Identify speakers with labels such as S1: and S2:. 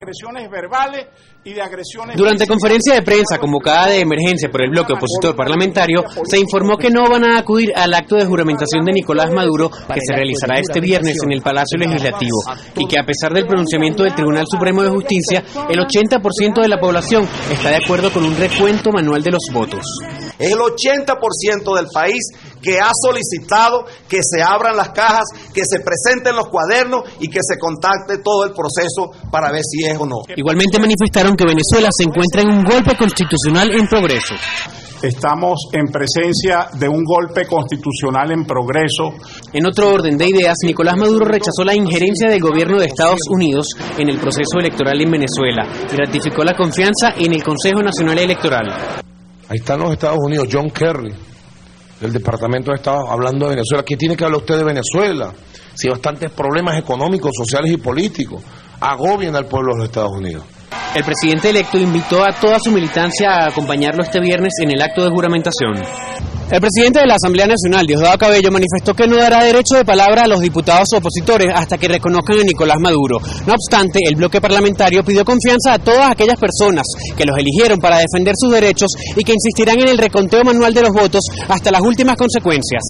S1: expresiones verbales y de agresiones.
S2: Durante conferencia de prensa convocada de emergencia por el bloque opositor parlamentario, se informó que no van a acudir al acto de juramentación de Nicolás Maduro, que se realizará este viernes en el Palacio Legislativo, y que a pesar del pronunciamiento del Tribunal Supremo de Justicia, el 80% de la población está de acuerdo con un recuento manual de los votos.
S3: Es el 80% del país que ha solicitado que se abran las cajas, que se presenten los cuadernos y que se contacte todo el proceso para ver si es o no.
S2: Igualmente manifestaron que Venezuela se encuentra en un golpe constitucional en progreso.
S1: Estamos en presencia de un golpe constitucional en progreso.
S2: En otro orden de ideas, Nicolás Maduro rechazó la injerencia del gobierno de Estados Unidos en el proceso electoral en Venezuela y ratificó la confianza en el Consejo Nacional Electoral.
S4: Ahí están los Estados Unidos, John Kerry, del Departamento de Estado, hablando de Venezuela. ¿Qué tiene que hablar usted de Venezuela? Si hay bastantes problemas económicos, sociales y políticos agobian al pueblo de los Estados Unidos.
S2: El presidente electo invitó a toda su militancia a acompañarlo este viernes en el acto de juramentación. El presidente de la Asamblea Nacional, Diosdado Cabello, manifestó que no dará derecho de palabra a los diputados opositores hasta que reconozcan a Nicolás Maduro. No obstante, el bloque parlamentario pidió confianza a todas aquellas personas que los eligieron para defender sus derechos y que insistirán en el reconteo manual de los votos hasta las últimas consecuencias.